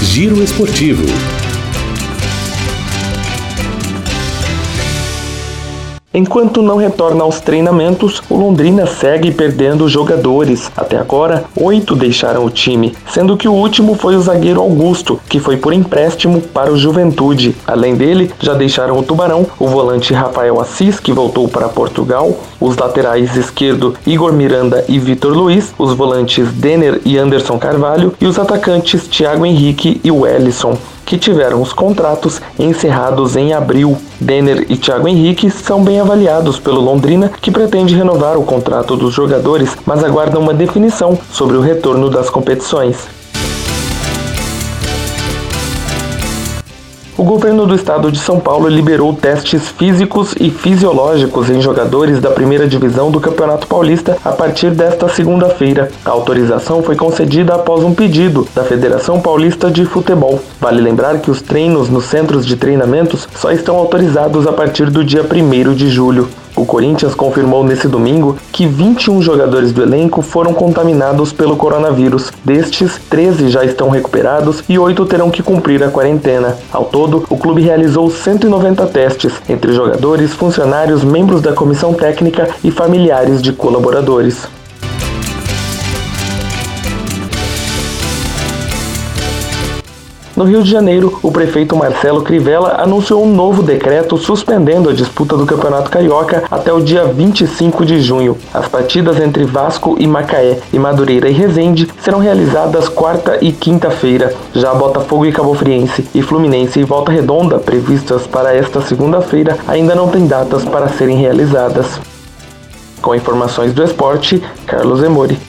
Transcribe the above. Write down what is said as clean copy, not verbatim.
Giro Esportivo. Enquanto não retorna aos treinamentos, o Londrina segue perdendo jogadores. Até agora, 8 deixaram o time, sendo que o último foi o zagueiro Augusto, que foi por empréstimo para o Juventude. Além dele, já deixaram o Tubarão, o volante Rafael Assis, que voltou para Portugal, os laterais esquerdo Igor Miranda e Vitor Luiz, os volantes Denner e Anderson Carvalho e os atacantes Thiago Henrique e Wellisson, que tiveram os contratos encerrados em abril. Denner e Thiago Henrique são bem avaliados pelo Londrina, que pretende renovar o contrato dos jogadores, mas aguardam uma definição sobre o retorno das competições. O governo do estado de São Paulo liberou testes físicos e fisiológicos em jogadores da primeira divisão do Campeonato Paulista a partir desta segunda-feira. A autorização foi concedida após um pedido da Federação Paulista de Futebol. Vale lembrar que os treinos nos centros de treinamentos só estão autorizados a partir do dia 1º de julho. O Corinthians confirmou nesse domingo que 21 jogadores do elenco foram contaminados pelo coronavírus. Destes, 13 já estão recuperados e 8 terão que cumprir a quarentena. Ao todo, o clube realizou 190 testes entre jogadores, funcionários, membros da comissão técnica e familiares de colaboradores. No Rio de Janeiro, o prefeito Marcelo Crivella anunciou um novo decreto suspendendo a disputa do Campeonato Carioca até o dia 25 de junho. As partidas entre Vasco e Macaé e Madureira e Resende serão realizadas quarta e quinta-feira. Já Botafogo e Cabofriense e Fluminense e Volta Redonda, previstas para esta segunda-feira, ainda não têm datas para serem realizadas. Com informações do esporte, Carlos Emori.